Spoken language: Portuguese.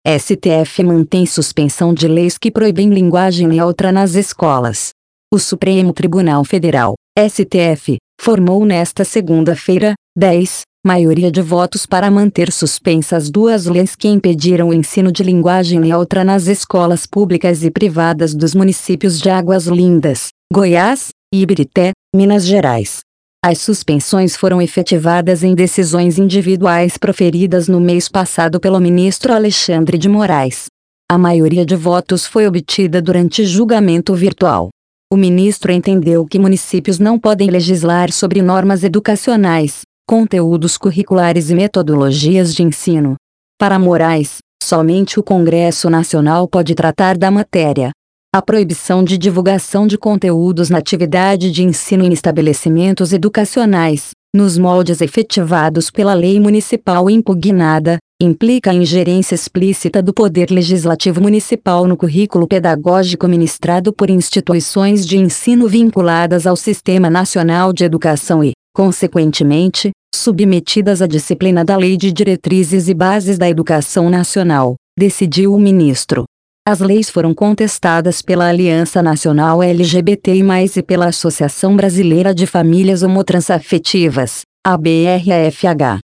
STF mantém suspensão de leis que proíbem linguagem neutra nas escolas. O Supremo Tribunal Federal, STF, formou nesta segunda-feira, 10, maioria de votos para manter suspensas duas leis que impediram o ensino de linguagem neutra nas escolas públicas e privadas dos municípios de Águas Lindas, Goiás, e Ibirité, Minas Gerais. As suspensões foram efetivadas em decisões individuais proferidas no mês passado pelo ministro Alexandre de Moraes. A maioria de votos foi obtida durante julgamento virtual. O ministro entendeu que municípios não podem legislar sobre normas educacionais, conteúdos curriculares e metodologias de ensino. Para Moraes, somente o Congresso Nacional pode tratar da matéria. A proibição de divulgação de conteúdos na atividade de ensino em estabelecimentos educacionais, nos moldes efetivados pela lei municipal impugnada, implica a ingerência explícita do Poder Legislativo Municipal no currículo pedagógico ministrado por instituições de ensino vinculadas ao Sistema Nacional de Educação e, consequentemente, submetidas à disciplina da Lei de Diretrizes e Bases da Educação Nacional, decidiu o ministro. As leis foram contestadas pela Aliança Nacional LGBTI+, e pela Associação Brasileira de Famílias Homotransafetivas, ABRAFH.